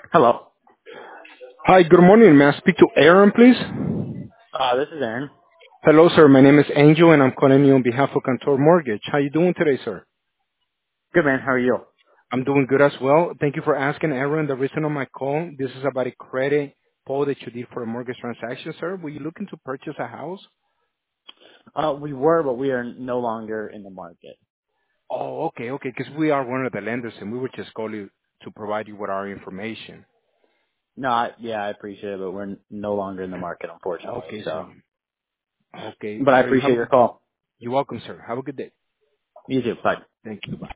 Hello. Hi, good morning. May I speak to Aaron, please? This is Aaron. Hello, sir. My name is Angel, and I'm calling you on behalf of Cantor Mortgage. How you doing today, sir? Good man. How are you? I'm doing good as well. Thank you for asking, Aaron. The reason of my call, this is about a credit poll that you did for a mortgage transaction, sir. Were you looking to purchase a house? We were, but we are no longer in the market. Oh, okay, because we are one of the lenders, and we were just calling to provide you with our information. No, yeah, I appreciate it, but we're no longer in the market, unfortunately. Okay, sir. So, Okay, but I sir, appreciate your call. you're welcome, sir. Have a good day. You too. Bye. Thank you. Bye.